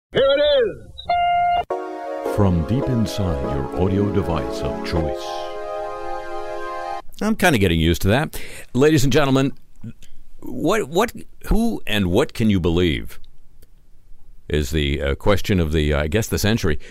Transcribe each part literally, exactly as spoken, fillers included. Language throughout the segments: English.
Here it is! From deep inside your audio device of choice. I'm kind of getting used to that. Ladies and gentlemen, what, what, who and what can you believe is the uh, question of the, uh, I guess, the century.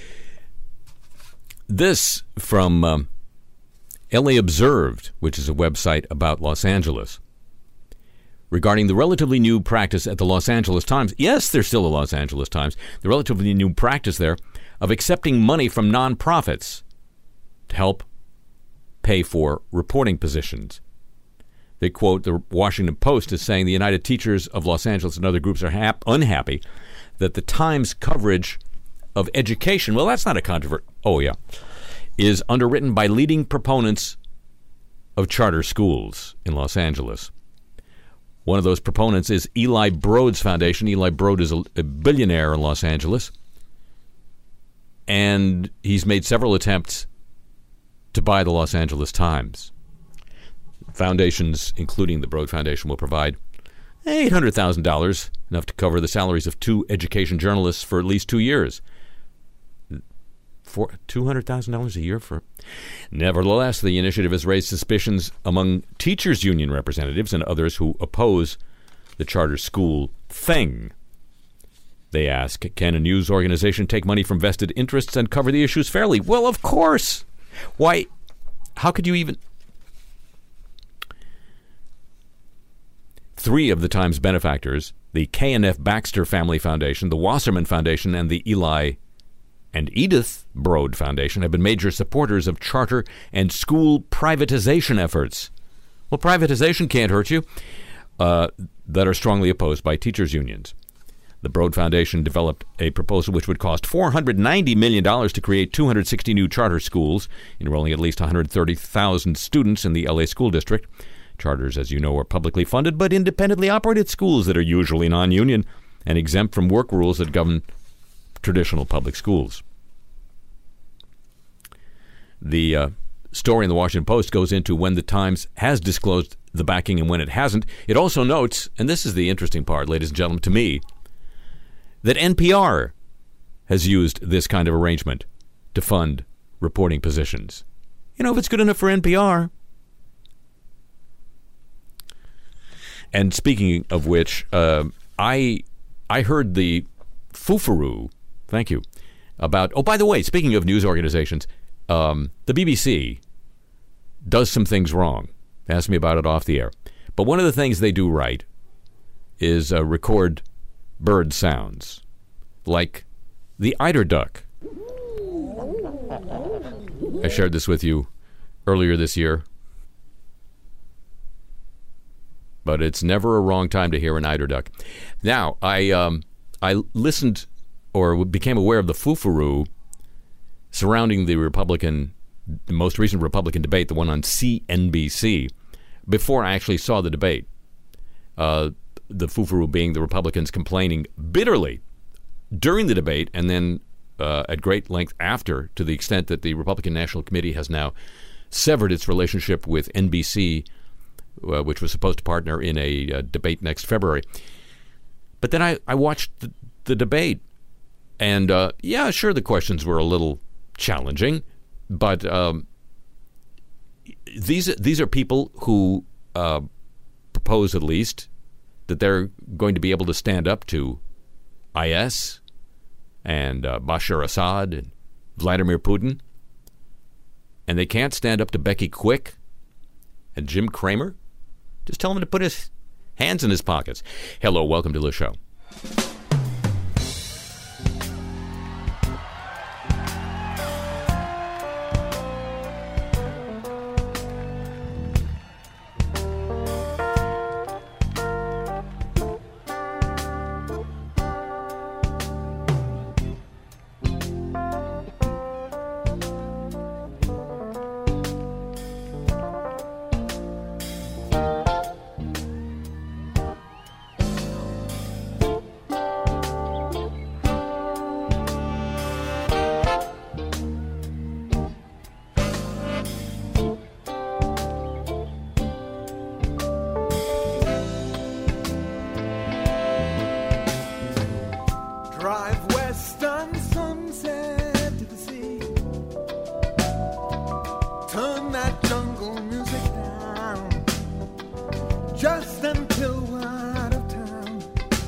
This from um, L A Observed, which is a website about Los Angeles, regarding the relatively new practice at the Los Angeles Times. Yes, there's still a Los Angeles Times. The relatively new practice there of accepting money from nonprofits to help pay for reporting positions. They quote the Washington Post as saying the United Teachers of Los Angeles and other groups are hap- unhappy that the Times coverage of education, well, that's not a controversy, oh yeah, is underwritten by leading proponents of charter schools in Los Angeles. One of those proponents is Eli Broad's foundation. Eli Broad is a, a billionaire in Los Angeles, and he's made several attempts to buy the Los Angeles Times. Foundations, including the Broad Foundation, will provide eight hundred thousand dollars, enough to cover the salaries of two education journalists for at least two years. For two hundred thousand dollars a year for... Nevertheless, the initiative has raised suspicions among teachers' union representatives and others who oppose the charter school thing. They ask, can a news organization take money from vested interests and cover the issues fairly? Well, of course. Why, how could you even... Three of the Times benefactors, the K and F Baxter Family Foundation, the Wasserman Foundation, and the Eli and Edith Broad Foundation, have been major supporters of charter and school privatization efforts. Well, privatization can't hurt you, uh, that are strongly opposed by teachers' unions. The Broad Foundation developed a proposal which would cost four hundred ninety million dollars to create two hundred sixty new charter schools, enrolling at least one hundred thirty thousand students in the L A school district. Charters, as you know, are publicly funded but independently operated schools that are usually non-union and exempt from work rules that govern traditional public schools. The uh, story in the Washington Post goes into when the Times has disclosed the backing and when it hasn't. It also notes, and this is the interesting part, ladies and gentlemen, to me, that N P R has used this kind of arrangement to fund reporting positions. You know, if it's good enough for N P R. And speaking of which, uh, I I heard the foofaroo, thank you, about, oh, by the way, speaking of news organizations, um, the B B C does some things wrong. Ask me about it off the air. But one of the things they do right is uh, record bird sounds, like the eider duck. I shared this with you earlier this year. But it's never a wrong time to hear an eider duck. Now, I um, I listened or became aware of the foofaroo surrounding the Republican, the most recent Republican debate, the one on C N B C, before I actually saw the debate. Uh, the foofaroo being the Republicans complaining bitterly during the debate and then uh, at great length after, to the extent that the Republican National Committee has now severed its relationship with N B C, Uh, which was supposed to partner in a uh, debate next February. But then I, I watched the, the debate, and uh, yeah, sure, the questions were a little challenging, but um, these these are people who uh, propose, at least, that they're going to be able to stand up to I S and uh, Bashar Assad and Vladimir Putin, and they can't stand up to Becky Quick and Jim Cramer. Just tell him to put his hands in his pockets. Hello, welcome to the show. western sunset to the sea. Turn that jungle music down, just until we're out of town.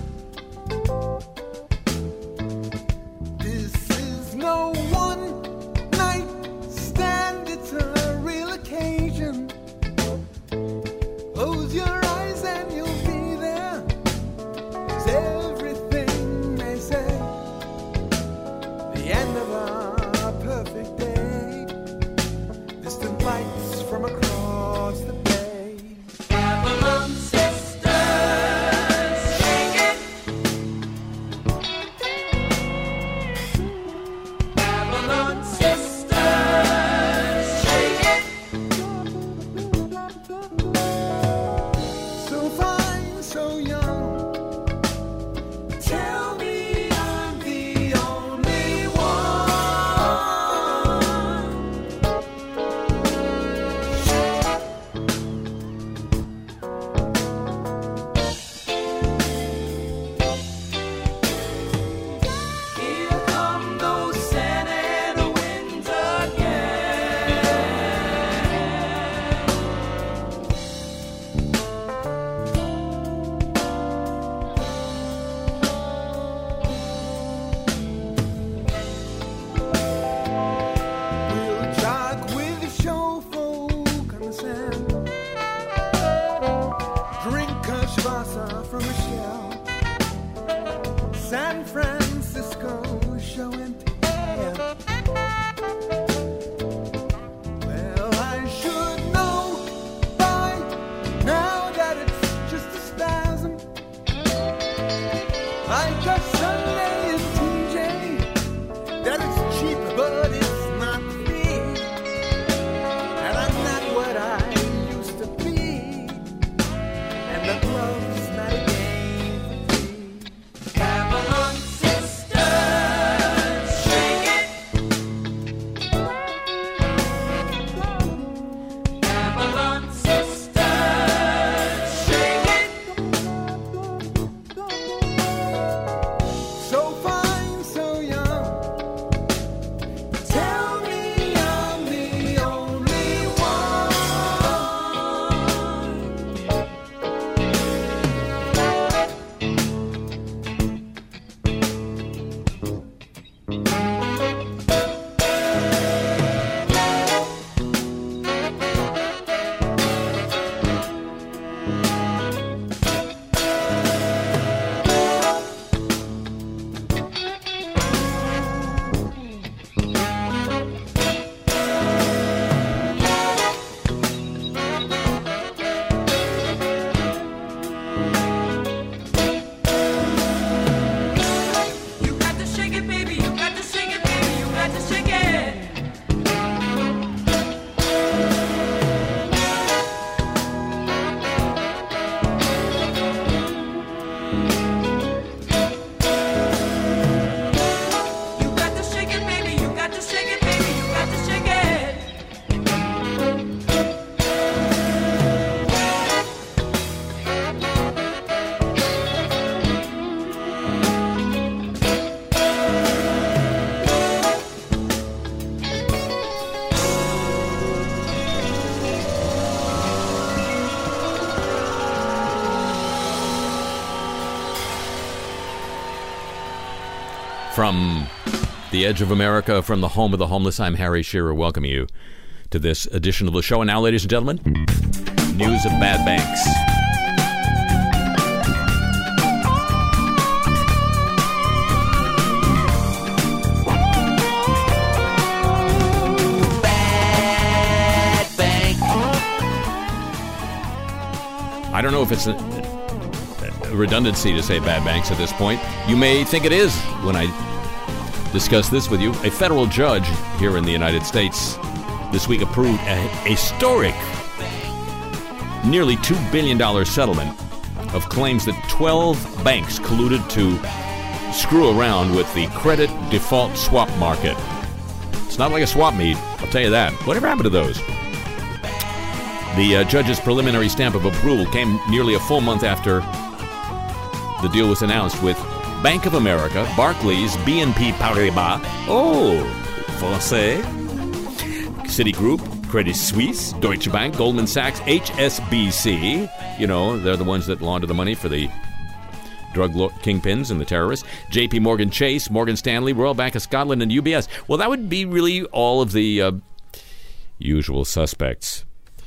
This is no one night stand, it's a real occasion. Close your eyes and you'll be there. It's everything they say. The end of a perfect day. Distant lights from across the bay. Babylon sisters, shake it. Babylon sisters, shake it. So fine, so young. Tell me I'm the only one. Here come those Santa winds again. We'll jog with the show folk on the sand. Drink a Schwarzer from a shell. San Francisco show and tell. Well, I should know by now that it's just a spasm. Like a Sunday in T J, that it's cheap but it's not free. And I'm not what I used to be. And the glove's not a game for free. Babylon sisters, shake it. Babylon sisters, shake it. So fine, so young. Tell me I'm the only one. You got to shake it, baby. You got to shake it, baby. You got to shake it. You got to shake it, baby. You got to shake it, baby. You got to shake it. From the edge of America, from the home of the homeless, I'm Harry Shearer, welcoming you to this edition of the show. And now, ladies and gentlemen, news of bad banks. Bad bank. I don't know if it's a, a redundancy to say bad banks at this point. You may think it is when I discuss this with you. A federal judge here in the United States this week approved a historic nearly two billion dollars settlement of claims that twelve banks colluded to screw around with the credit default swap market. It's not like a swap meet, I'll tell you that. Whatever happened to those? The uh, judge's preliminary stamp of approval came nearly a full month after the deal was announced, with Bank of America, Barclays, B N P Paribas, oh, Francais, Citigroup, Credit Suisse, Deutsche Bank, Goldman Sachs, H S B C. You know, they're the ones that launder the money for the drug lo- kingpins and the terrorists. J P Morgan Chase, Morgan Stanley, Royal Bank of Scotland, and U B S. Well, that would be really all of the uh, usual suspects.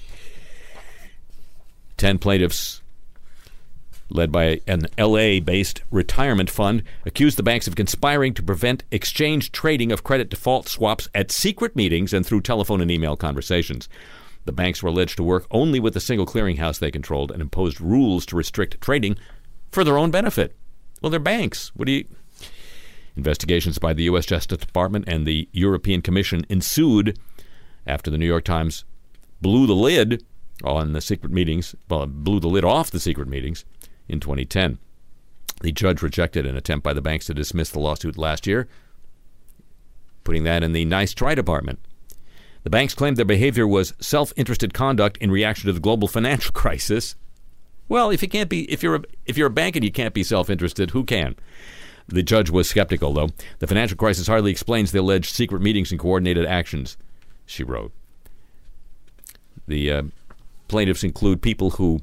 Ten plaintiffs, led by an L A-based retirement fund, accused the banks of conspiring to prevent exchange trading of credit default swaps at secret meetings and through telephone and email conversations. The banks were alleged to work only with a single clearinghouse they controlled and imposed rules to restrict trading for their own benefit. Well, they're banks. What do you... Investigations by the U S Justice Department and the European Commission ensued after the New York Times blew the lid on the secret meetings, well, blew the lid off the secret meetings in twenty ten. The judge rejected an attempt by the banks to dismiss the lawsuit last year, putting that in the nice try department. The banks claimed their behavior was self-interested conduct in reaction to the global financial crisis. Well, if you can't be, if you're a, if you're a bank and you can't be self-interested, who can? The judge was skeptical, though. The financial crisis hardly explains the alleged secret meetings and coordinated actions, she wrote. The uh, plaintiffs include people who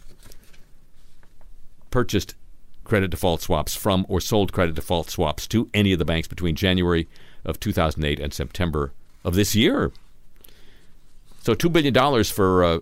purchased credit default swaps from or sold credit default swaps to any of the banks between January of two thousand eight and September of this year. So two billion dollars for uh,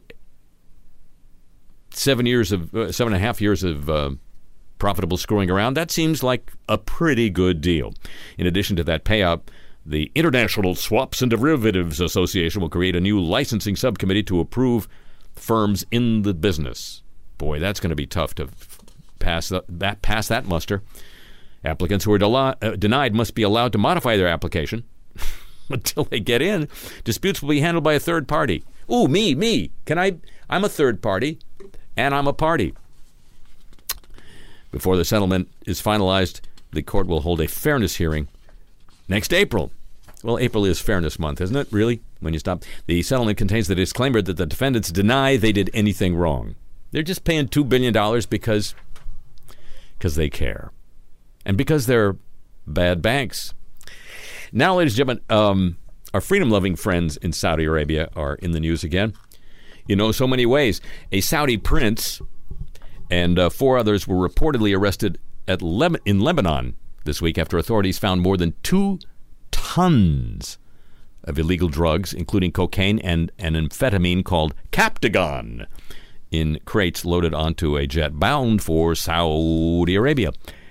seven years of uh, seven and a half years of uh, profitable screwing around. That seems like a pretty good deal. In addition to that payout, the International Swaps and Derivatives Association will create a new licensing subcommittee to approve firms in the business. Boy, that's going to be tough to pass that pass that muster. Applicants who are del- uh, denied must be allowed to modify their application until they get in. Disputes will be handled by a third party. Ooh, me, me. Can I? I'm a third party, and I'm a party. Before the settlement is finalized, the court will hold a fairness hearing next April. Well, April is Fairness Month, isn't it, really, when you stop? The settlement contains the disclaimer that the defendants deny they did anything wrong. They're just paying two billion dollars because, because they care. And because they're bad banks. Now, ladies and gentlemen, um, our freedom-loving friends in Saudi Arabia are in the news again. You know, so many ways. A Saudi prince and uh, four others were reportedly arrested at Le- in Lebanon this week after authorities found more than two tons of illegal drugs, including cocaine and an amphetamine called Captagon, in crates loaded onto a jet bound for Saudi Arabia.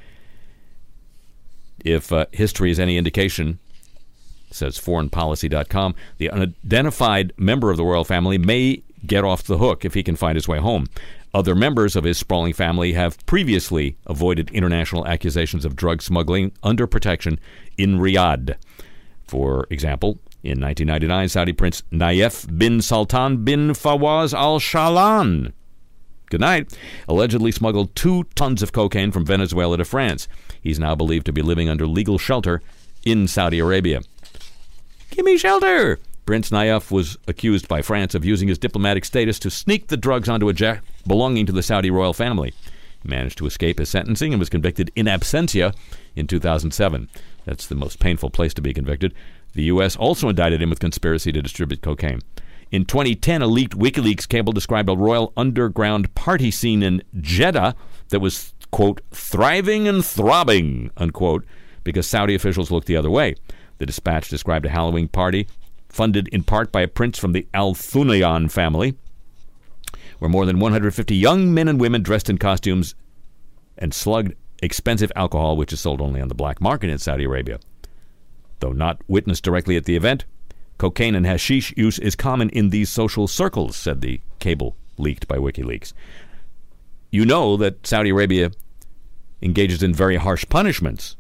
If uh, history is any indication, says foreign policy dot com, the unidentified member of the royal family may get off the hook if he can find his way home. Other members of his sprawling family have previously avoided international accusations of drug smuggling under protection in Riyadh. For example, in nineteen ninety-nine, Saudi Prince Nayef bin Sultan bin Fawaz Al Shahlan, good night, allegedly smuggled two tons of cocaine from Venezuela to France. He's now believed to be living under legal shelter in Saudi Arabia. Give me shelter! Prince Nayef was accused by France of using his diplomatic status to sneak the drugs onto a jet belonging to the Saudi royal family. He managed to escape his sentencing and was convicted in absentia in two thousand seven. That's the most painful place to be convicted. The U S also indicted him with conspiracy to distribute cocaine. In twenty ten, a leaked WikiLeaks cable described a royal underground party scene in Jeddah that was, quote, thriving and throbbing, unquote, because Saudi officials looked the other way. The dispatch described a Halloween party funded in part by a prince from the Al Thunayan family, where more than one hundred fifty young men and women dressed in costumes and slugged expensive alcohol, which is sold only on the black market in Saudi Arabia. Though not witnessed directly at the event, cocaine and hashish use is common in these social circles, said the cable leaked by WikiLeaks. You know that Saudi Arabia engages in very harsh punishments,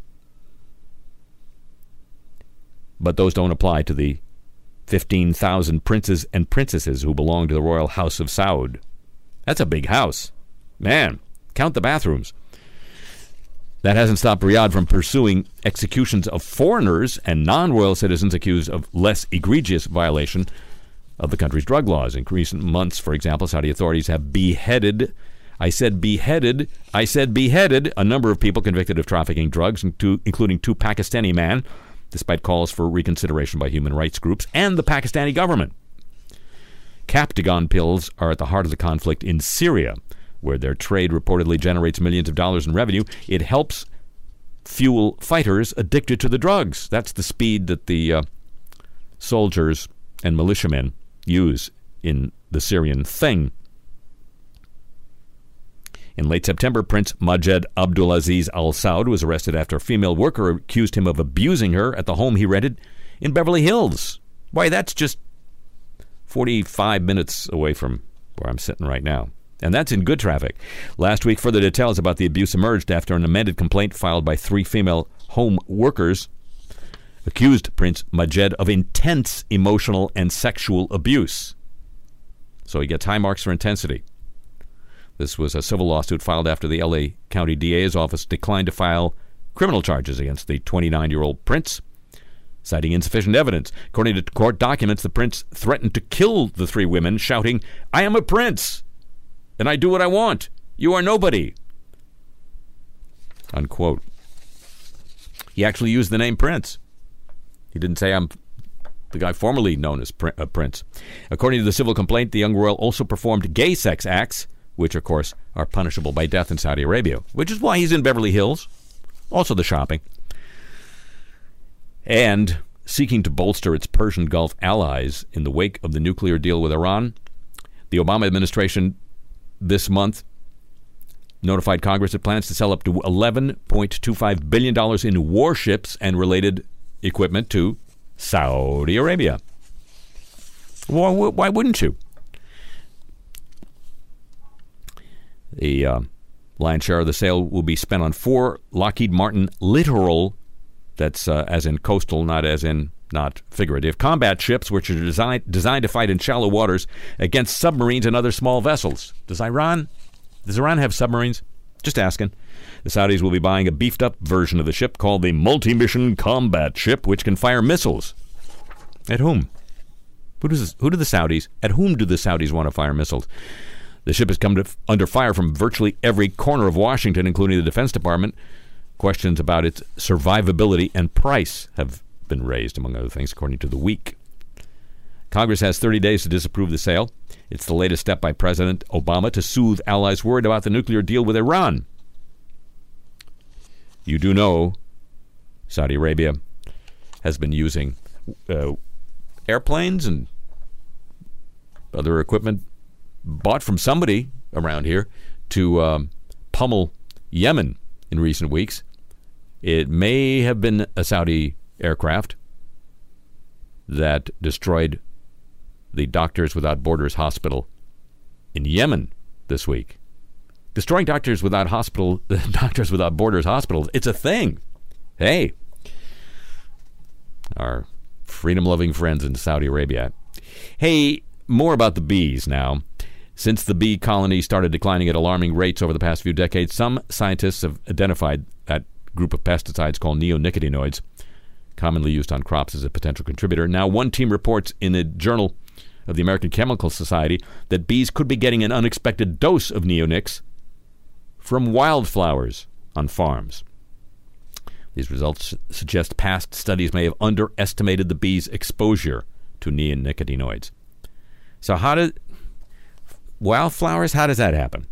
but those don't apply to the fifteen thousand princes and princesses who belong to the royal house of Saud. That's a big house. Man, count the bathrooms. That hasn't stopped Riyadh from pursuing executions of foreigners and non-royal citizens accused of less egregious violation of the country's drug laws. In recent months, for example, Saudi authorities have beheaded I said beheaded. I said beheaded a number of people convicted of trafficking drugs, including two Pakistani men, despite calls for reconsideration by human rights groups and the Pakistani government. Captagon pills are at the heart of the conflict in Syria, where their trade reportedly generates millions of dollars in revenue. It helps fuel fighters addicted to the drugs. That's the speed that the uh, soldiers and militiamen use in the Syrian thing. In late September, Prince Majed Abdulaziz Al Saud was arrested after a female worker accused him of abusing her at the home he rented in Beverly Hills. Why, that's just forty-five minutes away from where I'm sitting right now. And that's in good traffic. Last week, further details about the abuse emerged after an amended complaint filed by three female home workers accused Prince Majed of intense emotional and sexual abuse. So he gets high marks for intensity. This was a civil lawsuit filed after the L A County D A's office declined to file criminal charges against the twenty-nine-year-old prince, citing insufficient evidence. According to court documents, the prince threatened to kill the three women, shouting, "I am a prince, and I do what I want. You are nobody." Unquote. He actually used the name Prince. He didn't say, "I'm the guy formerly known as Prin- uh, Prince." According to the civil complaint, the young royal also performed gay sex acts, which, of course, are punishable by death in Saudi Arabia, which is why he's in Beverly Hills. Also the shopping. And seeking to bolster its Persian Gulf allies in the wake of the nuclear deal with Iran, the Obama administration this month notified Congress it plans to sell up to eleven point two five billion dollars in warships and related equipment to Saudi Arabia. Why, why wouldn't you? The uh, lion's share of the sale will be spent on four Lockheed Martin littoral, that's uh, as in coastal, not as in not figurative, combat ships, which are designed designed to fight in shallow waters against submarines and other small vessels. Does Iran, does Iran have submarines? Just asking. The Saudis will be buying a beefed-up version of the ship called the Multi-Mission Combat Ship, which can fire missiles. At whom? Who does who do the Saudis? At whom do the Saudis want to fire missiles? The ship has come to, under fire from virtually every corner of Washington, including the Defense Department. Questions about its survivability and price have been raised, among other things, according to The Week. Congress has thirty days to disapprove the sale. It's the latest step by President Obama to soothe allies worried about the nuclear deal with Iran. You do know Saudi Arabia has been using uh, airplanes and other equipment bought from somebody around here to um, pummel Yemen in recent weeks. It may have been a Saudi aircraft that destroyed the Doctors Without Borders hospital in Yemen this week. Destroying Doctors Without Hospital, Doctors Without Borders hospitals, it's a thing. Hey, our freedom-loving friends in Saudi Arabia. Hey, more about the bees now. Since the bee colony started declining at alarming rates over the past few decades, some scientists have identified that group of pesticides called neonicotinoids, commonly used on crops, as a potential contributor. Now, one team reports in a journal of the American Chemical Society that bees could be getting an unexpected dose of neonics from wildflowers on farms. These results suggest past studies may have underestimated the bees' exposure to neonicotinoids. So how did wildflowers, how does that happen?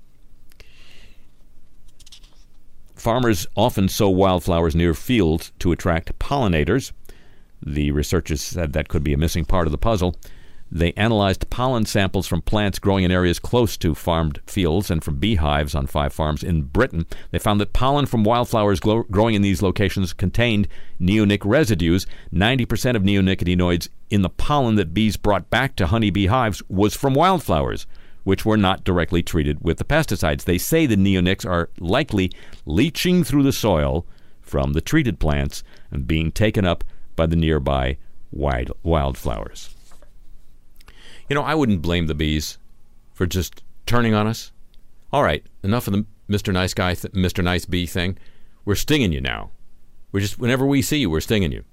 Farmers often sow wildflowers near fields to attract pollinators. The researchers said that could be a missing part of the puzzle. They analyzed pollen samples from plants growing in areas close to farmed fields and from beehives on five farms in Britain. They found that pollen from wildflowers glow- growing in these locations contained neonic residues. ninety percent of neonicotinoids in the pollen that bees brought back to honeybee hives was from wildflowers, which were not directly treated with the pesticides. They say the neonics are likely leaching through the soil from the treated plants and being taken up by the nearby wild wildflowers. You know, I wouldn't blame the bees for just turning on us. All right, enough of the Mister Nice Guy, th- Mister Nice Bee thing. We're stinging you now. We're just, whenever we see you, we're stinging you.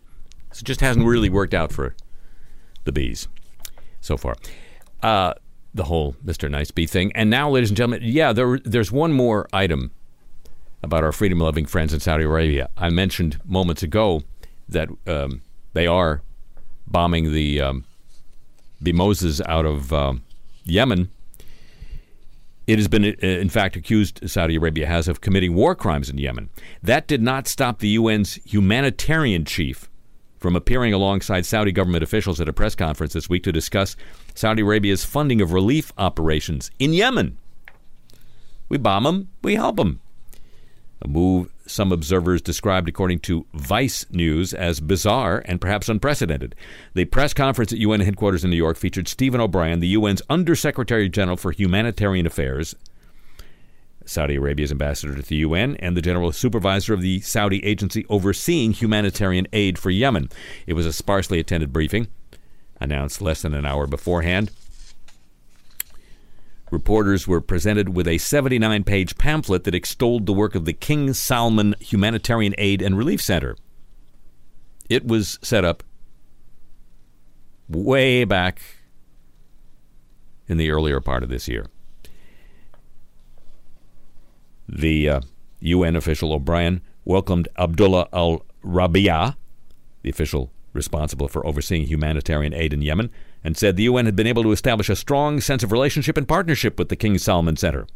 So it just hasn't really worked out for the bees so far. Uh, the whole Mister Niceby thing. And now, ladies and gentlemen, yeah, there, there's one more item about our freedom-loving friends in Saudi Arabia. I mentioned moments ago that um, they are bombing the um, Bimozas out of um, Yemen. It has been, in fact, accused, Saudi Arabia has, of committing war crimes in Yemen. That did not stop the U N's humanitarian chief from appearing alongside Saudi government officials at a press conference this week to discuss Saudi Arabia's funding of relief operations in Yemen. We bomb them, we help them. A move some observers described, according to Vice News, as bizarre and perhaps unprecedented. The press conference at U N headquarters in New York featured Stephen O'Brien, the U N's Undersecretary General for Humanitarian Affairs, Saudi Arabia's ambassador to the U N, and the general supervisor of the Saudi agency overseeing humanitarian aid for Yemen. It was a sparsely attended briefing, announced less than an hour beforehand. Reporters were presented with a seventy-nine page pamphlet that extolled the work of the King Salman Humanitarian Aid and Relief Center. It was set up way back in the earlier part of this year. The uh, U N official O'Brien welcomed Abdullah al-Rabia, the official responsible for overseeing humanitarian aid in Yemen, and said the U N had been able to establish a strong sense of relationship and partnership with the King Salman Center.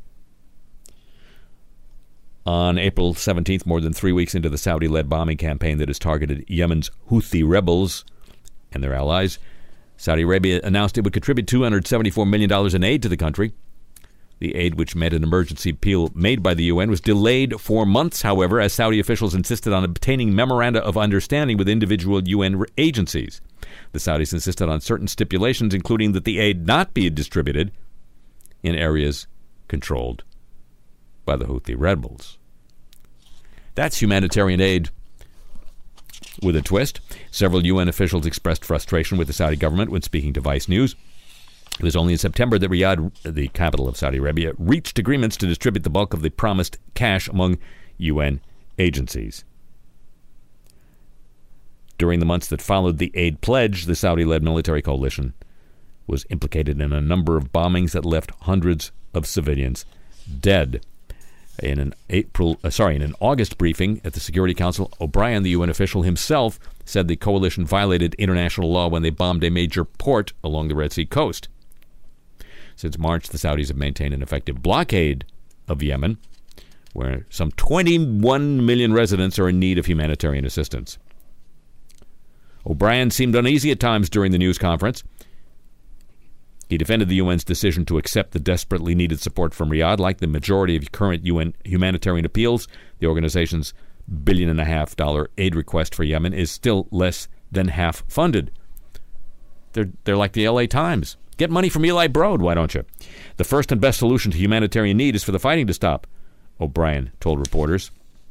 On April seventeenth, more than three weeks into the Saudi-led bombing campaign that has targeted Yemen's Houthi rebels and their allies, Saudi Arabia announced it would contribute two hundred seventy-four million dollars in aid to the country. The aid, which met an emergency appeal made by the U N, was delayed for months, however, as Saudi officials insisted on obtaining memoranda of understanding with individual U N agencies. The Saudis insisted on certain stipulations, including that the aid not be distributed in areas controlled by the Houthi rebels. That's humanitarian aid with a twist. Several U N officials expressed frustration with the Saudi government when speaking to Vice News. It was only in September that Riyadh, the capital of Saudi Arabia, reached agreements to distribute the bulk of the promised cash among U N agencies. During the months that followed the aid pledge, the Saudi-led military coalition was implicated in a number of bombings that left hundreds of civilians dead. In an April, uh, sorry, in an August briefing at the Security Council, O'Brien, the U N official himself, said the coalition violated international law when they bombed a major port along the Red Sea coast. Since March, the Saudis have maintained an effective blockade of Yemen, where some twenty-one million residents are in need of humanitarian assistance. O'Brien seemed uneasy at times during the news conference. He defended the U N's decision to accept the desperately needed support from Riyadh. Like the majority of current U N humanitarian appeals, the organization's billion and a half dollar aid request for Yemen is still less than half funded. They're, they're like the L A Times. Get money from Eli Broad, why don't you? The first and best solution to humanitarian need is for the fighting to stop, O'Brien told reporters.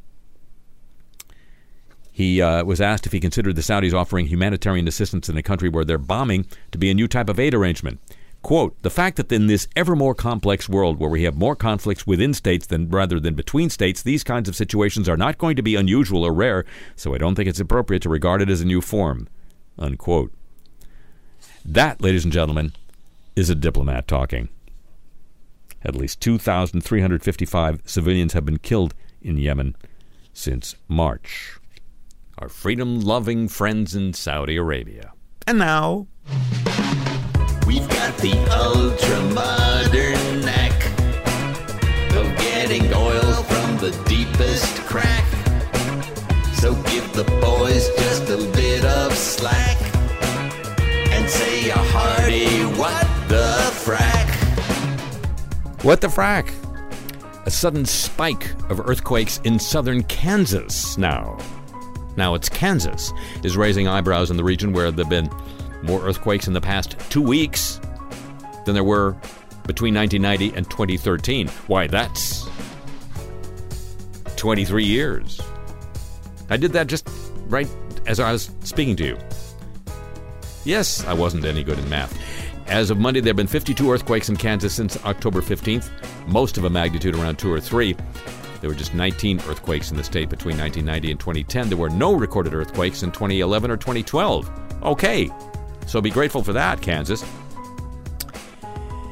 He uh, was asked if he considered the Saudis offering humanitarian assistance in a country where they're bombing to be a new type of aid arrangement. Quote, the fact that in this ever more complex world where we have more conflicts within states than rather than between states, these kinds of situations are not going to be unusual or rare, so I don't think it's appropriate to regard it as a new form, unquote. That, ladies and gentlemen, is a diplomat talking. At least two thousand three hundred fifty-five civilians have been killed in Yemen since March. Our freedom-loving friends in Saudi Arabia. And now, We've got the ultra-modern knack of getting oil from the deepest crack. So give the boys just a bit of slack and say a hearty what the frack. what the frack? A sudden spike of earthquakes in southern Kansas now. Now it's Kansas is raising eyebrows in the region where there have been more earthquakes in the past two weeks than there were between nineteen ninety and twenty thirteen. Why, that's twenty-three years. I did that just right as I was speaking to you. Yes, I wasn't any good in math. As of Monday, there have been fifty-two earthquakes in Kansas since October fifteenth, most of a magnitude around two or three. There were just nineteen earthquakes in the state between nineteen ninety and twenty ten. There were no recorded earthquakes in twenty eleven or twenty twelve. Okay, so be grateful for that, Kansas.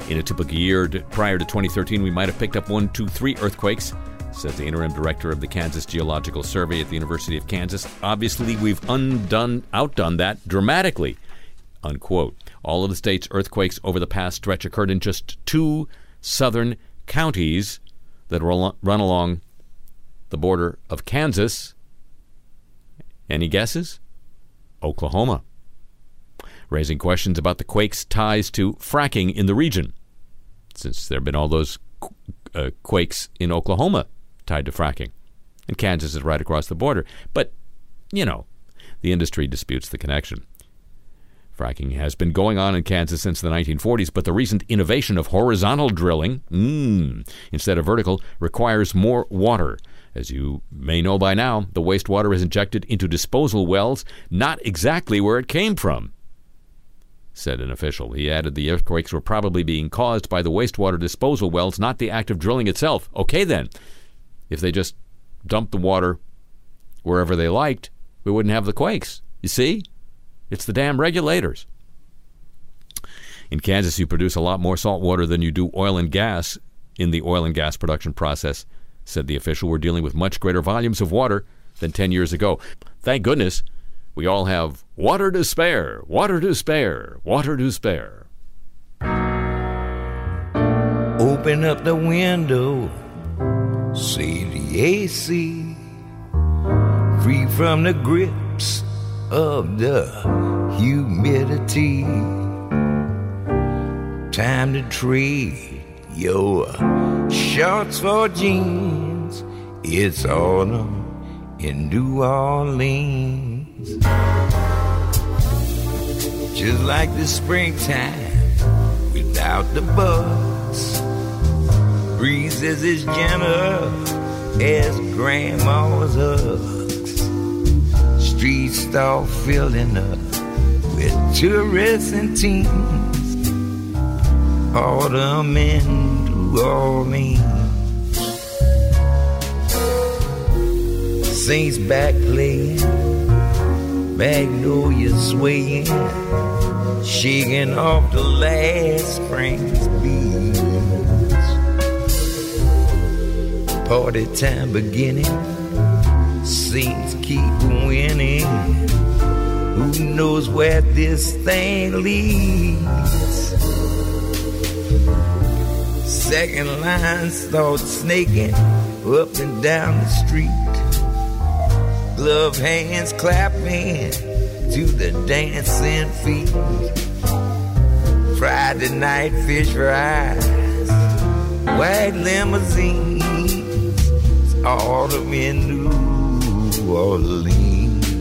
In a typical year prior to twenty thirteen, we might have picked up one, two, three earthquakes, said the interim director of the Kansas Geological Survey at the University of Kansas. Obviously, we've undone, outdone that dramatically, unquote. All of the state's earthquakes over the past stretch occurred in just two southern counties that run along the border of Kansas. Any guesses? Oklahoma. Raising questions about the quake's ties to fracking in the region, since there have been all those uh, quakes in Oklahoma tied to fracking. And Kansas is right across the border. But, you know, the industry disputes the connection. Fracking has been going on in Kansas since the nineteen forties, but the recent innovation of horizontal drilling, mm, instead of vertical, requires more water. As you may know by now, the wastewater is injected into disposal wells, not exactly where it came from, said an official. He added the earthquakes were probably being caused by the wastewater disposal wells, not the act of drilling itself. Okay, then. If they just dumped the water wherever they liked, we wouldn't have the quakes. You see? It's the damn regulators. In Kansas, you produce a lot more salt water than you do oil and gas in the oil and gas production process, said the official. We're dealing with much greater volumes of water than ten years ago. Thank goodness we all have water to spare, water to spare, water to spare. Open up the window, say the A C, free from the grips of the humidity. Time to trade your shorts for jeans. It's autumn in New Orleans. Just like the springtime without the bugs. Breezes as gentle as grandma's hugs. Streets start filling up with tourists and teens. Autumn in New Orleans. Saints back playing, magnolia swaying, shaking off the last spring's beams. Party time beginning, Saints keep winning. Who knows where this thing leads? Second line start snaking up and down the street. Glove hands clapping to the dancing feet. Friday night fish fries, white limousines. It's autumn in New Orleans.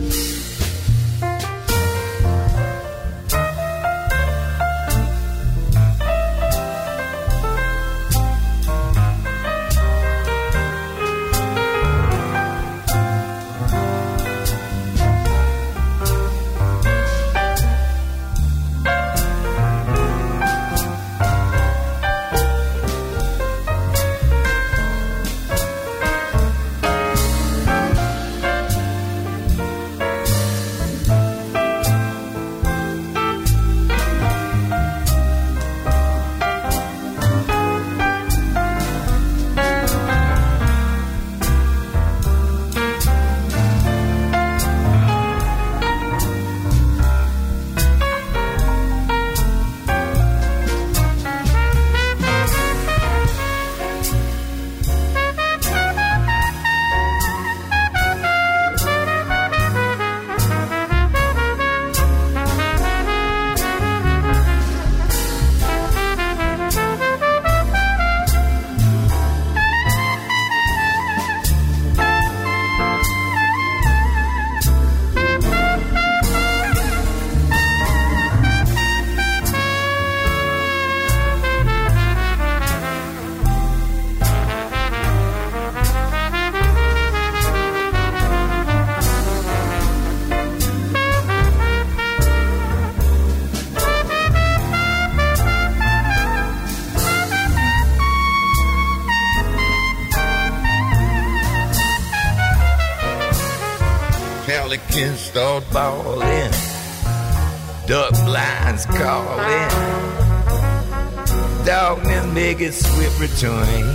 Pelicans start bawling, duck blinds calling. dog and make a swift return.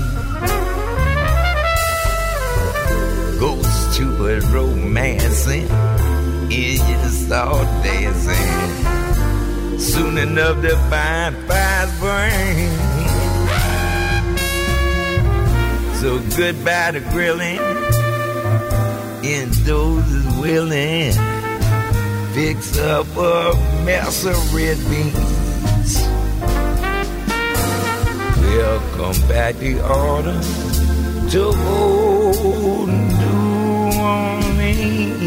Goes to a romancing, Indians start dancing. Soon enough to find fires burn. So goodbye to grilling, indoors is willing. Fix up a mess of red beans. Welcome back the autumn to old New Orleans.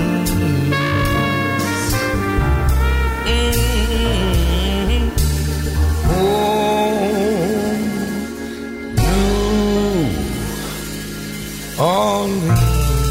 Mm-hmm. Oh, New Orleans.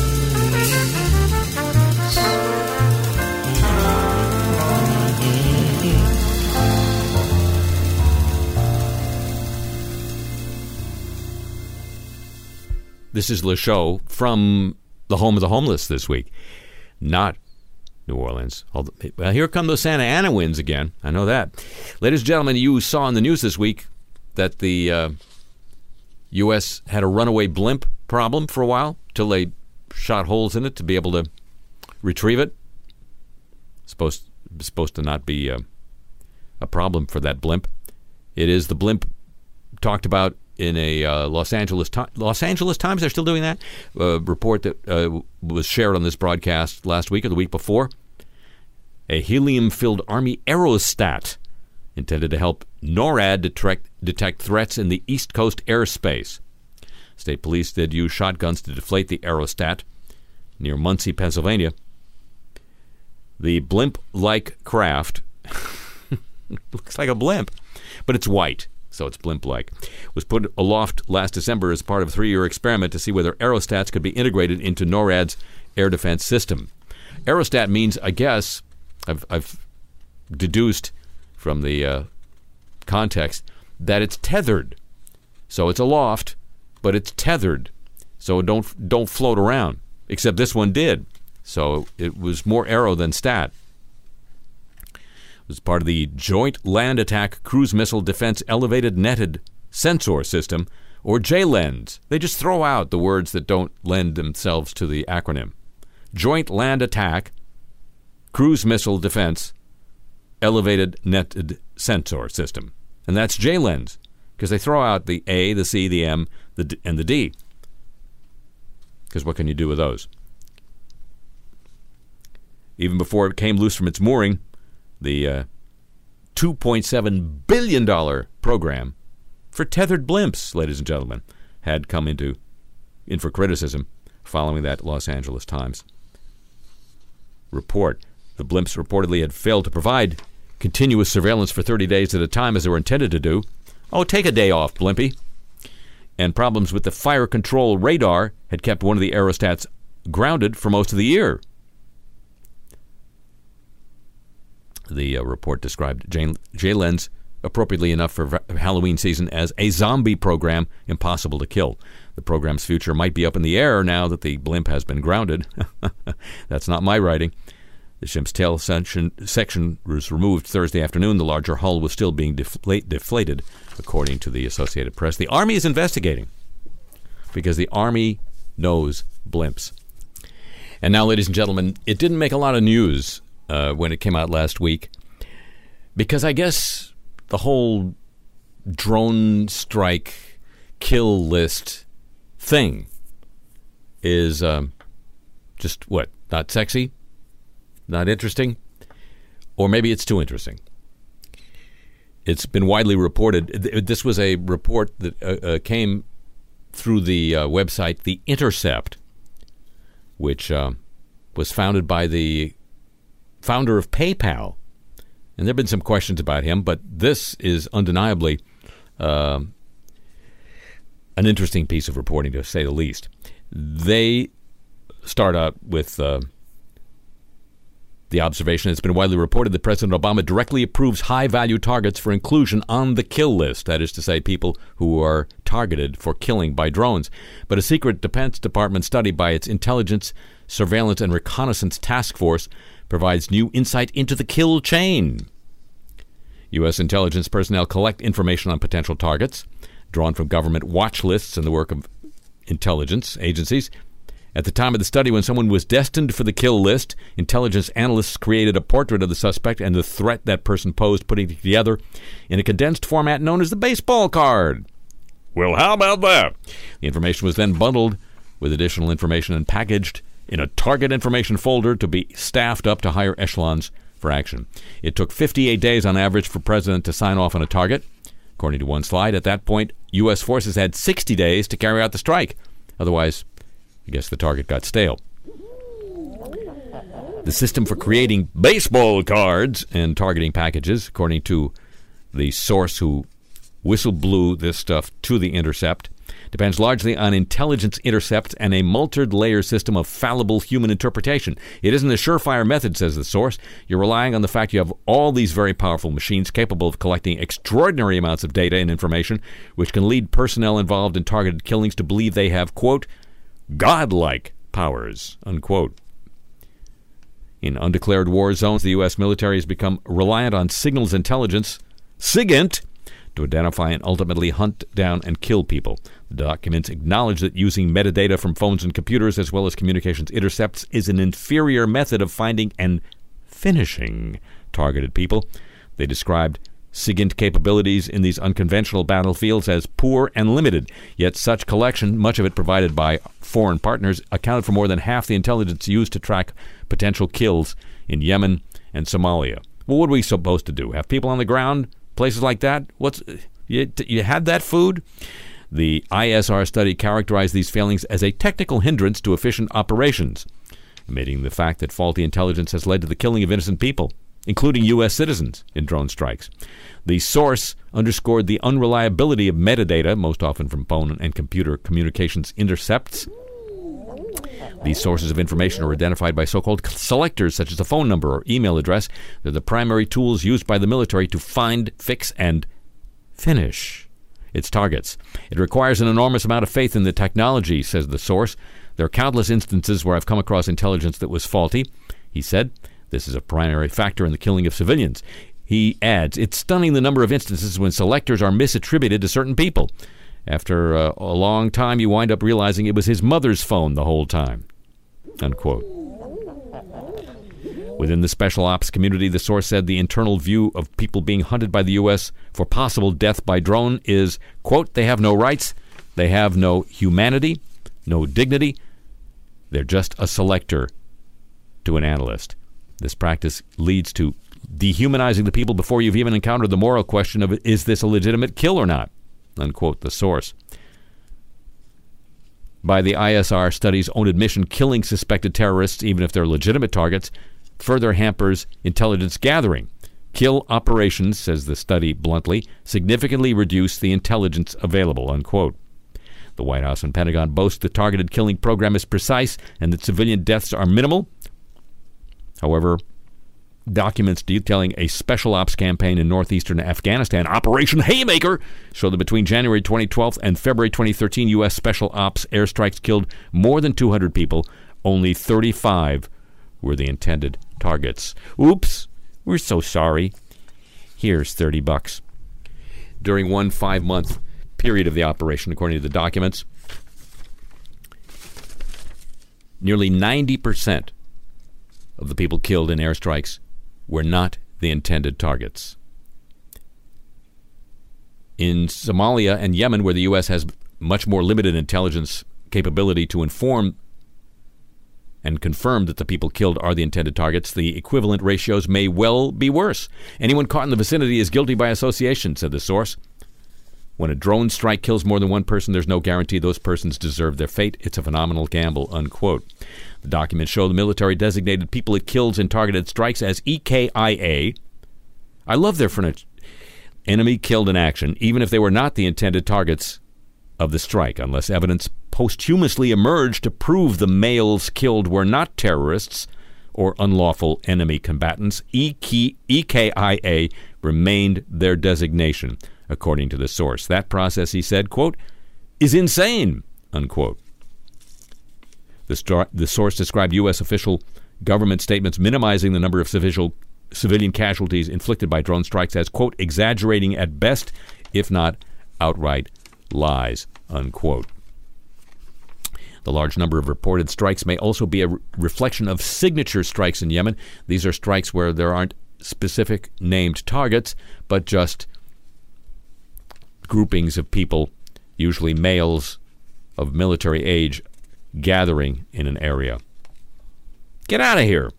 This is Le Show from the home of the homeless this week, not New Orleans. Although, well, here come those Santa Ana winds again. I know that. Ladies and gentlemen, you saw in the news this week that the uh, U S had a runaway blimp problem for a while till they shot holes in it to be able to retrieve it. Supposed supposed to not be uh, a problem for that blimp. It is the blimp talked about in a uh, Los Angeles Los Angeles Times, they're still doing that, uh, report that uh, was shared on this broadcast last week or the week before. A helium-filled Army aerostat intended to help NORAD detect, detect threats in the East Coast airspace. State police did use shotguns to deflate the aerostat near Muncie, Pennsylvania. The blimp-like craft looks like a blimp, but it's white. So it's blimp-like, was put aloft last December as part of a three-year experiment to see whether aerostats could be integrated into NORAD's air defense system. Aerostat means, I guess, I've, I've deduced from the uh, context, that it's tethered. So it's aloft, but it's tethered. So it don't, don't float around, except this one did. So it was more aero than stat. Was part of the Joint Land Attack Cruise Missile Defense Elevated Netted Sensor System, or J LENS. They just throw out the words that don't lend themselves to the acronym. Joint Land Attack Cruise Missile Defense Elevated Netted Sensor System. And that's J LENS, because they throw out the A, the C, the M, the D, and the D. Because what can you do with those? Even before it came loose from its mooring, the uh, two point seven billion dollars program for tethered blimps, ladies and gentlemen, had come into in for criticism following that Los Angeles Times report. The blimps reportedly had failed to provide continuous surveillance for thirty days at a time as they were intended to do. Oh, take a day off, Blimpy. And problems with the fire control radar had kept one of the aerostats grounded for most of the year. The uh, report described J LENS, appropriately enough for v- Halloween season, as a zombie program impossible to kill. The program's future might be up in the air now that the blimp has been grounded. That's not my writing. The shimp's tail section, section was removed Thursday afternoon. The larger hull was still being deflate, deflated, according to the Associated Press. The Army is investigating because the Army knows blimps. And now, ladies and gentlemen, it didn't make a lot of news Uh, when it came out last week, because I guess the whole drone strike kill list thing is um, just, what, not sexy? Not interesting? Or maybe it's too interesting. It's been widely reported. This was a report that uh, uh, came through the uh, website The Intercept, which uh, was founded by the founder of PayPal. And there have been some questions about him, but this is undeniably uh, an interesting piece of reporting, to say the least. They start out with uh, the observation, it's been widely reported that President Obama directly approves high-value targets for inclusion on the kill list, that is to say, people who are targeted for killing by drones. But a secret Defense Department study by its Intelligence, Surveillance, and Reconnaissance Task Force provides new insight into the kill chain. U S intelligence personnel collect information on potential targets, drawn from government watch lists and the work of intelligence agencies. At the time of the study, when someone was destined for the kill list, intelligence analysts created a portrait of the suspect and the threat that person posed, putting it together in a condensed format known as the baseball card. Well, how about that? The information was then bundled with additional information and packaged in a target information folder to be staffed up to higher echelons for action. It took fifty-eight days on average for President to sign off on a target. According to one slide, at that point, U S forces had sixty days to carry out the strike. Otherwise, I guess the target got stale. The system for creating baseball cards and targeting packages, according to the source who whistle blew this stuff to The Intercept, depends largely on intelligence intercepts and a multi-layer system of fallible human interpretation. It isn't a surefire method, says the source. You're relying on the fact you have all these very powerful machines capable of collecting extraordinary amounts of data and information, which can lead personnel involved in targeted killings to believe they have, quote, godlike powers, unquote. In undeclared war zones, the U S military has become reliant on signals intelligence, SIGINT, to identify and ultimately hunt down and kill people. The documents acknowledge that using metadata from phones and computers as well as communications intercepts is an inferior method of finding and finishing targeted people. They described SIGINT capabilities in these unconventional battlefields as poor and limited, yet such collection, much of it provided by foreign partners, accounted for more than half the intelligence used to track potential kills in Yemen and Somalia. Well, what are we supposed to do? Have people on the ground? Places like that? What's you, you had that food? The I S R study characterized these failings as a technical hindrance to efficient operations, admitting the fact that faulty intelligence has led to the killing of innocent people, including U S citizens, in drone strikes. The source underscored the unreliability of metadata, most often from phone and computer communications intercepts. These sources of information are identified by so-called selectors, such as a phone number or email address. They're the primary tools used by the military to find, fix, and finish its targets. It requires an enormous amount of faith in the technology, says the source. There are countless instances where I've come across intelligence that was faulty. He said, this is a primary factor in the killing of civilians. He adds, it's stunning the number of instances when selectors are misattributed to certain people. After uh, a long time, you wind up realizing it was his mother's phone the whole time, unquote. Within the special ops community, the source said the internal view of people being hunted by the U S for possible death by drone is, quote, they have no rights, they have no humanity, no dignity, they're just a selector to an analyst. This practice leads to dehumanizing the people before you've even encountered the moral question of, is this a legitimate kill or not? Unquote, the source. By the I S R study's own admission, killing suspected terrorists, even if they're legitimate targets, further hampers intelligence gathering. Kill operations, says the study bluntly, significantly reduce the intelligence available, unquote. The White House and Pentagon boast the targeted killing program is precise and that civilian deaths are minimal. However, documents detailing a special ops campaign in northeastern Afghanistan, Operation Haymaker, show that between January twenty twelve and February twenty thirteen, U S special ops airstrikes killed more than two hundred people. Only thirty-five were the intended targets. Oops, we're so sorry. Here's thirty bucks. During one five-month period of the operation, according to the documents, nearly ninety percent of the people killed in airstrikes were not the intended targets. In Somalia and Yemen, where the U S has much more limited intelligence capability to inform and confirm that the people killed are the intended targets, the equivalent ratios may well be worse. Anyone caught in the vicinity is guilty by association, said the source. When a drone strike kills more than one person, there's no guarantee those persons deserve their fate. It's a phenomenal gamble, unquote. The documents show the military designated people it kills in targeted strikes as E K I A. I love their furniture. Enemy killed in action, even if they were not the intended targets of the strike, unless evidence posthumously emerged to prove the males killed were not terrorists or unlawful enemy combatants. E K I A remained their designation, according to the source. That process, he said, quote, is insane, unquote. The, star- the source described U S official government statements minimizing the number of civil, civilian casualties inflicted by drone strikes as, quote, exaggerating at best, if not outright lies, unquote. The large number of reported strikes may also be a re- reflection of signature strikes in Yemen. These are strikes where there aren't specific named targets, but just groupings of people, usually males of military age, gathering in an area. Get out of here.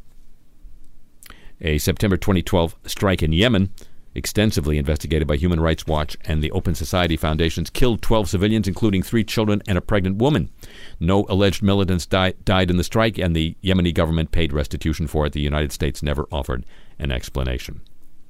A September twenty twelve strike in Yemen, extensively investigated by Human Rights Watch and the Open Society Foundations, killed twelve civilians, including three children and a pregnant woman. No alleged militants di- died in the strike, and the Yemeni government paid restitution for it. The United States never offered an explanation.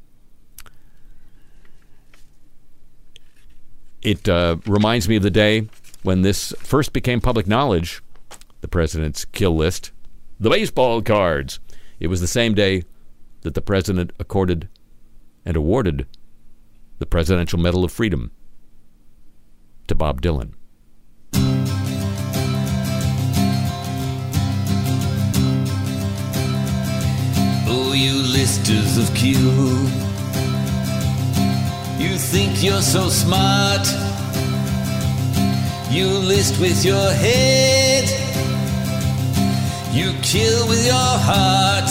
It uh, reminds me of the day when this first became public knowledge, the president's kill list, the baseball cards. It was the same day that the president accorded and awarded the Presidential Medal of Freedom to Bob Dylan. Oh, you listers of Q, you think you're so smart. You list with your head, you kill with your heart.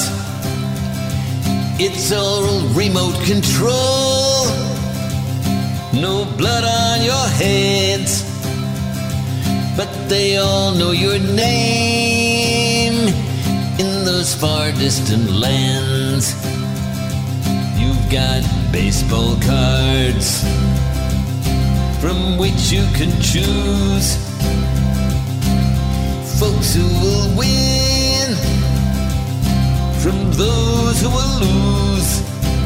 It's all remote control, no blood on your hands, but they all know your name in those far distant lands. You've got baseball cards from which you can choose folks who will win from those who will lose.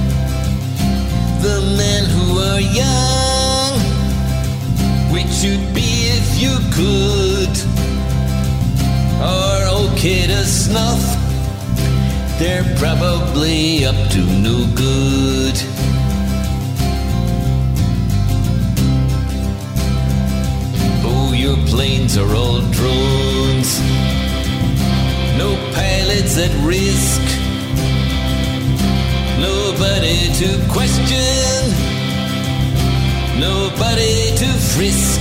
The men who are young, which you'd be if you could, are okay to snuff. They're probably up to no good. Oh, your planes are all drones, no pilots at risk, nobody to question, nobody to frisk.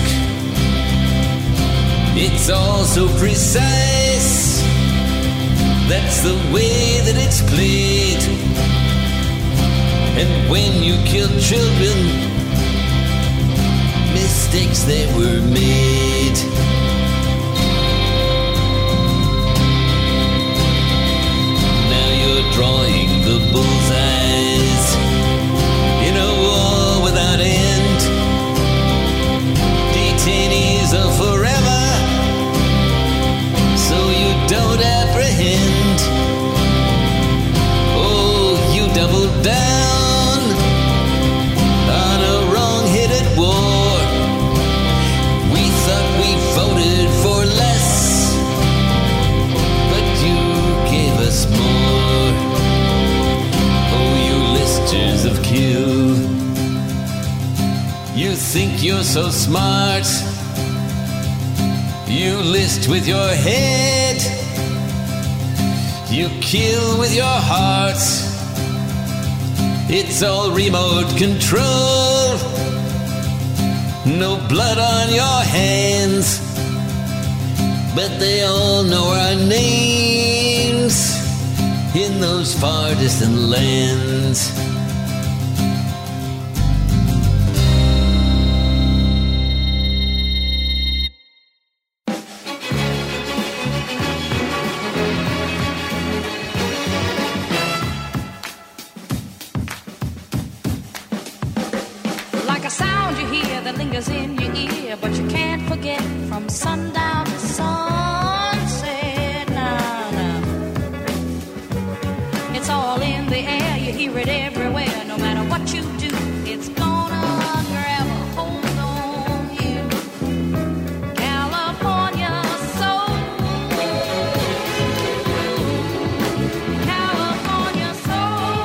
It's all so precise, that's the way that it's played. And when you kill children, mistakes they were made. Now you're drawing the bullseyes in a war without end. Detainees are forever, so you don't apprehend. Oh, you double down on a wrong-headed war. We thought we voted for less, but you gave us more. Oh, you listers of Q, you think you're so smart. You list with your head, you kill with your heart. It's all remote control, no blood on your hands, but they all know our names in those far distant lands. Like a sound you hear that lingers in your ear, but you can't forget from sundown to sunset. Nah, nah. It's all in the air, you hear it everywhere. No matter what you do, it's gonna grab a hold on you. California soul, California soul.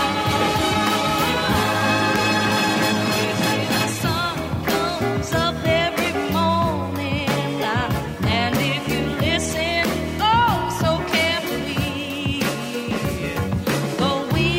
The sun comes up every morning, and if you listen, oh, so carefully, the wind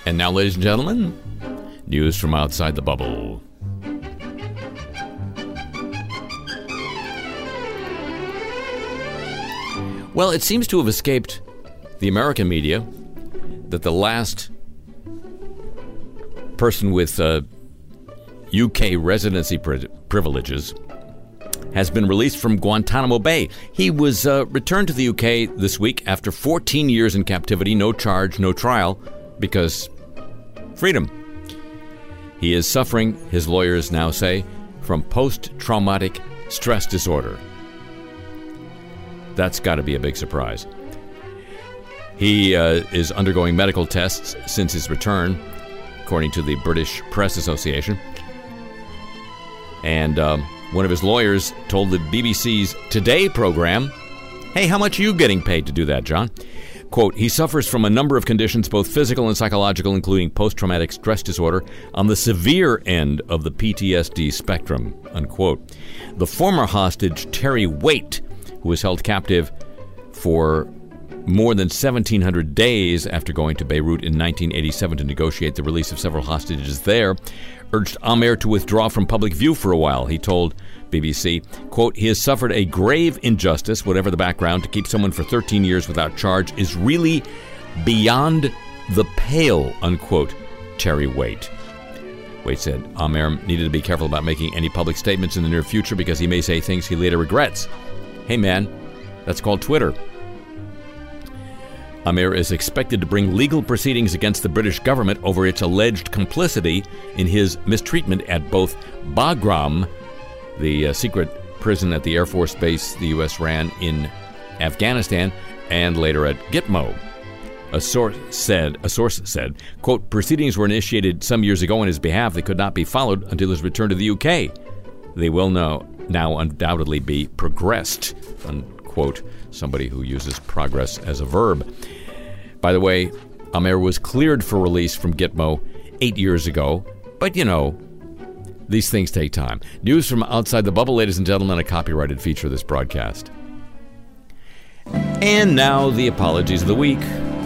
And now, ladies and gentlemen, news from outside the bubble. Well, it seems to have escaped the American media that the last person with uh, U K residency pri- privileges has been released from Guantanamo Bay. He was uh, returned to the U K this week after fourteen years in captivity, no charge, no trial, because freedom. He is suffering, his lawyers now say, from post-traumatic stress disorder. That's got to be a big surprise. He uh, is undergoing medical tests since his return, according to the British Press Association. And um, one of his lawyers told the B B C's Today program, hey, how much are you getting paid to do that, John? Quote, he suffers from a number of conditions, both physical and psychological, including post-traumatic stress disorder on the severe end of the P T S D spectrum, unquote. The former hostage, Terry Waite, who was held captive for more than seventeen hundred days after going to Beirut in nineteen eighty-seven to negotiate the release of several hostages there, urged Amer to withdraw from public view for a while. He told B B C, quote, he has suffered a grave injustice, whatever the background. To keep someone for thirteen years without charge is really beyond the pale, unquote, Terry Waite. Waite said Amer needed to be careful about making any public statements in the near future because he may say things he later regrets. Hey man, that's called Twitter. Amer is expected to bring legal proceedings against the British government over its alleged complicity in his mistreatment at both Bagram, the uh, secret prison at the Air Force Base the U S ran in Afghanistan, and later at Gitmo. A source said, a source said, quote, proceedings were initiated some years ago on his behalf. They could not be followed until his return to the U K. They will now, now undoubtedly be progressed, unquote, somebody who uses progress as a verb. By the way, Amer was cleared for release from Gitmo eight years ago, but you know, these things take time. News from outside the bubble, ladies and gentlemen, a copyrighted feature of this broadcast. And now the apologies of the week.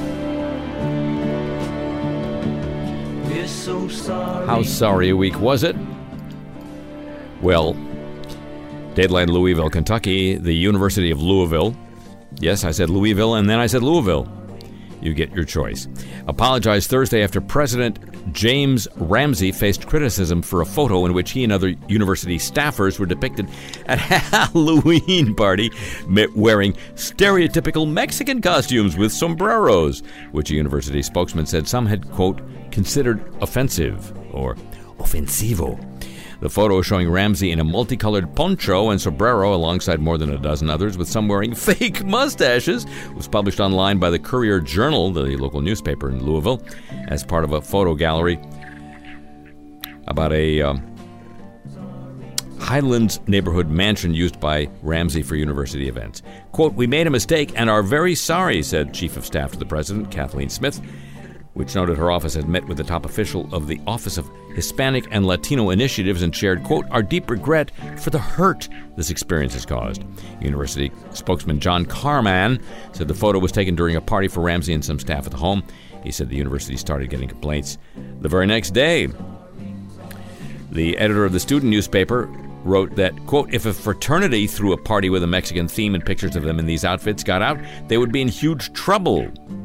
So sorry. How sorry a week was it? Well, Dateline Louisville, Kentucky, the University of Louisville. Yes, I said Louisville, and then I said Louisville. You get your choice. Apologized Thursday after President James Ramsey faced criticism for a photo in which he and other university staffers were depicted at a Halloween party wearing stereotypical Mexican costumes with sombreros, which a university spokesman said some had, quote, considered offensive or ofensivo. The photo showing Ramsey in a multicolored poncho and sombrero alongside more than a dozen others with some wearing fake mustaches was published online by the Courier-Journal, the local newspaper in Louisville, as part of a photo gallery about a um, Highlands neighborhood mansion used by Ramsey for university events. Quote, we made a mistake and are very sorry, said Chief of Staff to the President, Kathleen Smith, which noted her office had met with the top official of the Office of Hispanic and Latino Initiatives and shared, quote, our deep regret for the hurt this experience has caused. University spokesman John Carman said the photo was taken during a party for Ramsey and some staff at the home. He said the university started getting complaints the very next day. The editor of the student newspaper wrote that, quote, if a fraternity threw a party with a Mexican theme and pictures of them in these outfits got out, they would be in huge trouble.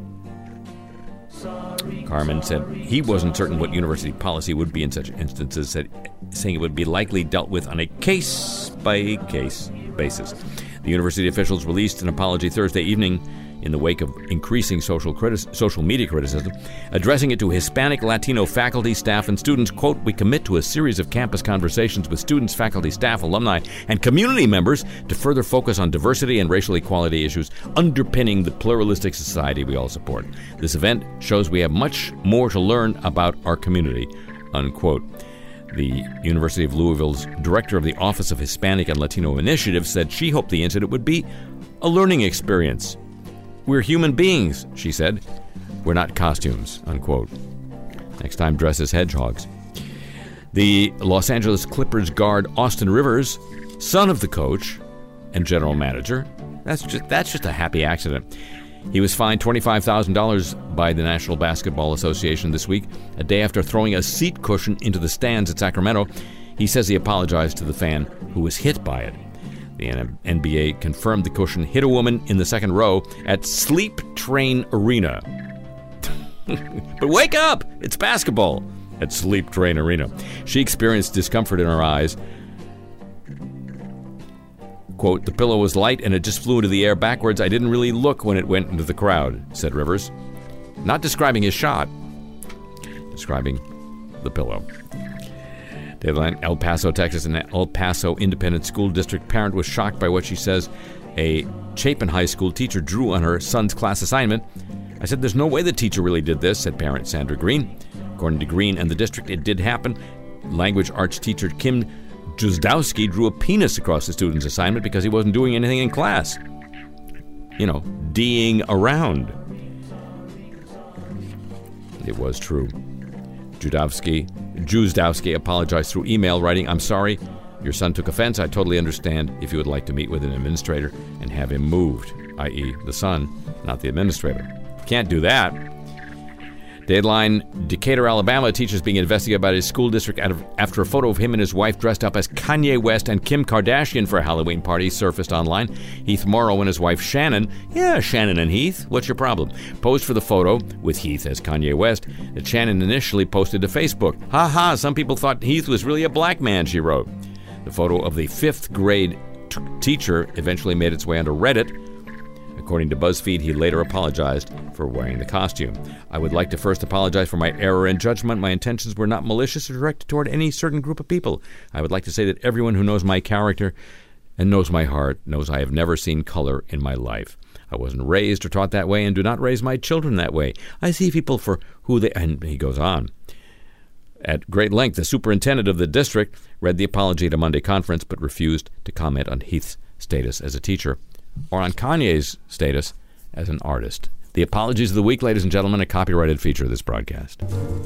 Carmen said he wasn't certain what university policy would be in such instances, said, saying it would be likely dealt with on a case-by-case basis. The university officials released an apology Thursday evening in the wake of increasing social criti- social media criticism, addressing it to Hispanic, Latino faculty, staff, and students. Quote, we commit to a series of campus conversations with students, faculty, staff, alumni, and community members to further focus on diversity and racial equality issues underpinning the pluralistic society we all support. This event shows we have much more to learn about our community, unquote. The University of Louisville's director of the Office of Hispanic and Latino Initiatives said she hoped the incident would be a learning experience. We're human beings, she said. We're not costumes, unquote. Next time, dress as hedgehogs. The Los Angeles Clippers guard Austin Rivers, son of the coach and general manager, that's just that's just a happy accident. He was fined twenty-five thousand dollars by the National Basketball Association this week, a day after throwing a seat cushion into the stands at Sacramento. He says he apologized to the fan who was hit by it. The N B A confirmed the cushion hit a woman in the second row at Sleep Train Arena. But wake up! It's basketball at Sleep Train Arena. She experienced discomfort in her eyes. Quote, the pillow was light and it just flew into the air backwards. I didn't really look when it went into the crowd, said Rivers. Not describing his shot, describing the pillow. Deadline, El Paso, Texas. An El Paso Independent School District parent was shocked by what she says a Chapin High School teacher drew on her son's class assignment. I said, there's no way the teacher really did this, said parent Sandra Green. According to Green and the district, it did happen. Language arts teacher Kim Juzdowski drew a penis across the student's assignment because he wasn't doing anything in class. You know, D'ing around. It was true. Juzdowski, Juzdowski apologized through email, writing, I'm sorry, your son took offense. I totally understand if you would like to meet with an administrator and have him moved, that is the son, not the administrator. Can't do that. Deadline, Decatur, Alabama, a teacher is being investigated by his school district after a photo of him and his wife dressed up as Kanye West and Kim Kardashian for a Halloween party surfaced online. Heath Morrow and his wife Shannon, yeah, Shannon and Heath, what's your problem? Posed for the photo with Heath as Kanye West that Shannon initially posted to Facebook. Ha ha, some people thought Heath was really a black man, she wrote. The photo of the fifth grade t- teacher eventually made its way onto Reddit. According to BuzzFeed, he later apologized for wearing the costume. I would like to first apologize for my error in judgment. My intentions were not malicious or directed toward any certain group of people. I would like to say that everyone who knows my character and knows my heart knows I have never seen color in my life. I wasn't raised or taught that way and do not raise my children that way. I see people for who they... And he goes on. At great length, the superintendent of the district read the apology at a Monday conference but refused to comment on Heath's status as a teacher or on Kanye's status as an artist. The apologies of the week, ladies and gentlemen, a copyrighted feature of this broadcast.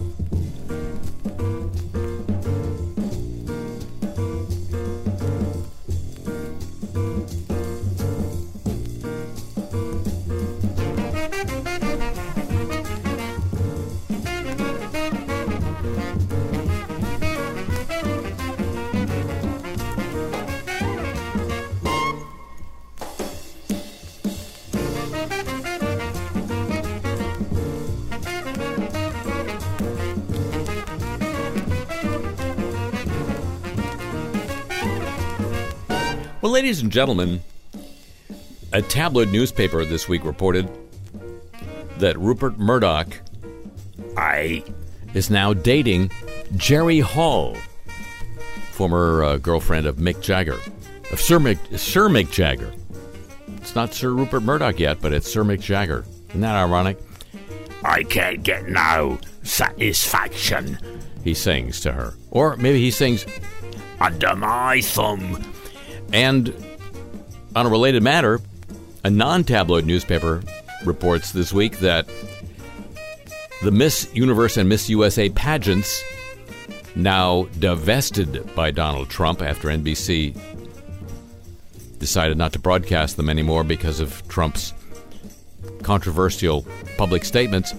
Well, ladies and gentlemen, a tabloid newspaper this week reported that Rupert Murdoch I, is now dating Jerry Hall, former uh, girlfriend of Mick Jagger, of Sir Mick, Sir Mick Jagger. It's not Sir Rupert Murdoch yet, but it's Sir Mick Jagger. Isn't that ironic? I can't get no satisfaction, he sings to her. Or maybe he sings, under my thumb. And on a related matter, a non-tabloid newspaper reports this week that the Miss Universe and Miss U S A pageants, now divested by Donald Trump after N B C decided not to broadcast them anymore because of Trump's controversial public statements.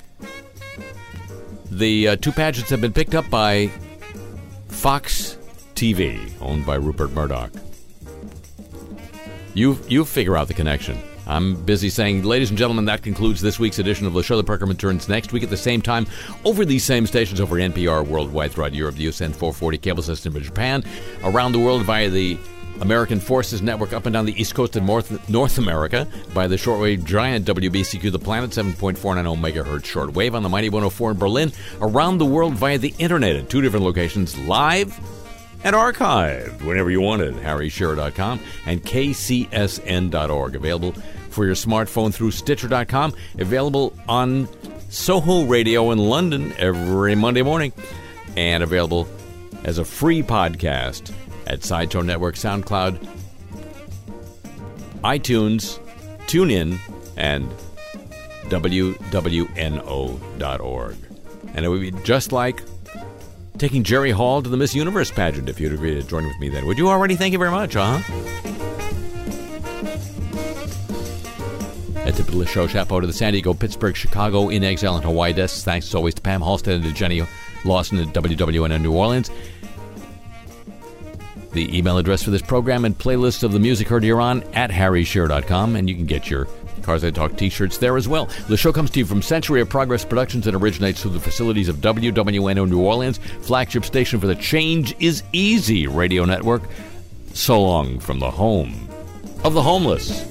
The uh, two pageants have been picked up by Fox T V, owned by Rupert Murdoch. You you figure out the connection. I'm busy saying, ladies and gentlemen, that concludes this week's edition of The Show. The Program returns next week at the same time over these same stations over N P R worldwide throughout Europe, the U S N four forty cable system in Japan, around the world via the American Forces Network up and down the east coast of North, North America by the shortwave giant W B C Q The Planet, seven point four nine megahertz shortwave on the mighty one oh four in Berlin, around the world via the internet at two different locations, live and archived whenever you want it, harry shearer dot com and k c s n dot org. Available for your smartphone through stitcher dot com. Available on Soho Radio in London every Monday morning. And available as a free podcast at Sideshow Network, SoundCloud, iTunes, TuneIn, and w w n o dot org. And it would be just like taking Jerry Hall to the Miss Universe pageant if you'd agree to join with me then. Would you already? Thank you very much, huh? At the to the show. Chapeau to the San Diego, Pittsburgh, Chicago, In Exile, and Hawaii desks. Thanks as always to Pam Halstead and to Jenny Lawson at W W N in New Orleans. The email address for this program and playlist of the music heard here on at harry shearer dot com, and you can get your Cars I Talk t-shirts there as well. The show comes to you from Century of Progress Productions and originates through the facilities of W W N O New Orleans, flagship station for the Change is Easy radio network. So long from the home of the homeless.